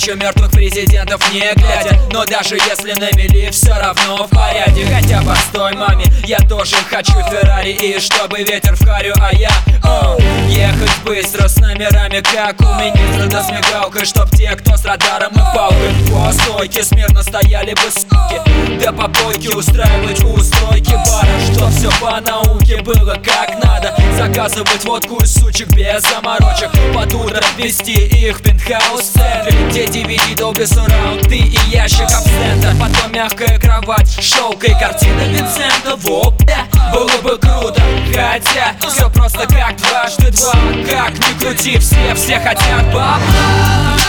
куча мертвых президентов не глядя. Но даже если на мели, все равно в порядке. Хотя простой маме я тоже хочу Феррари, и чтобы ветер в харю, а я ехать быстро с номерами, как у министра, да с мигалкой, чтоб те, кто с радаром и палкой по стойке смирно стояли бы, суки. Да попойки устраивать у стойки бара, чтоб все по науке было как надо. Заказывать водку из сучек без заморочек, под утро вести их в пентхаус в центре, где DVD долго сурраунд, ты и ящик абсента. Потом мягкая кровать с шелкой, картина Винсента. Вот, да, было бы круто, хотя все просто как дважды два. Как ни крути, все хотят бабла.